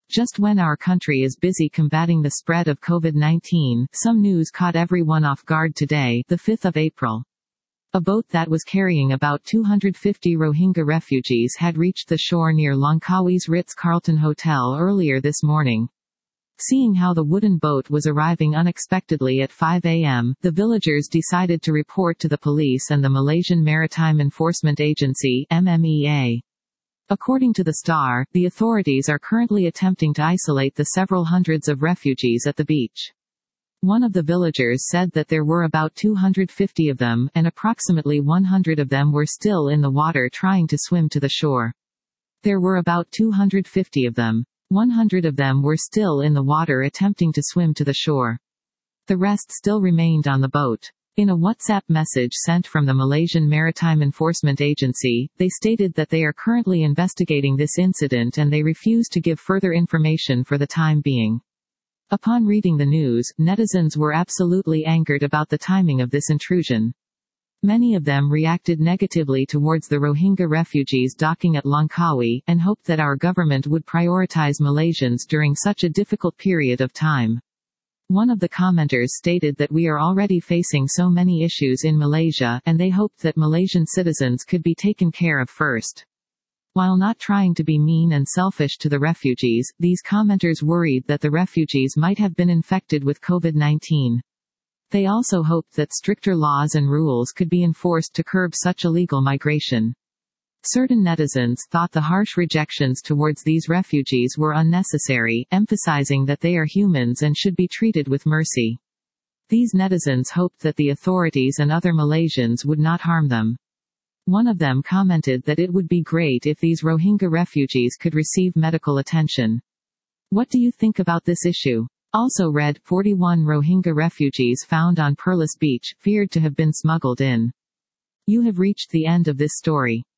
Just when our country is busy combating the spread of COVID-19, some news caught everyone off guard today, the 5th of April. A boat that was carrying about 250 Rohingya refugees had reached the shore near Langkawi's Ritz-Carlton Hotel earlier this morning. Seeing how the wooden boat was arriving unexpectedly at 5 a.m., the villagers decided to report to the police and the Malaysian Maritime Enforcement Agency (MMEA). According to the Star, the authorities are currently attempting to isolate the several hundreds of refugees at the beach. One of the villagers said that there were about 250 of them, and approximately 100 of them were still in the water trying to swim to the shore. There were about 250 of them. 100 of them were still in the water attempting to swim to the shore. The rest still remained on the boat. In a WhatsApp message sent from the Malaysian Maritime Enforcement Agency, they stated that they are currently investigating this incident and they refuse to give further information for the time being. Upon reading the news, netizens were absolutely angered about the timing of this intrusion. Many of them reacted negatively towards the Rohingya refugees docking at Langkawi, and hoped that our government would prioritize Malaysians during such a difficult period of time. One of the commenters stated that we are already facing so many issues in Malaysia, and they hoped that Malaysian citizens could be taken care of first. While not trying to be mean and selfish to the refugees, these commenters worried that the refugees might have been infected with COVID-19. They also hoped that stricter laws and rules could be enforced to curb such illegal migration. Certain netizens thought the harsh rejections towards these refugees were unnecessary, emphasizing that they are humans and should be treated with mercy. These netizens hoped that the authorities and other Malaysians would not harm them. One of them commented that it would be great if these Rohingya refugees could receive medical attention. What do you think about this issue? Also read, 41 Rohingya refugees found on Perlis Beach, feared to have been smuggled in. You have reached the end of this story.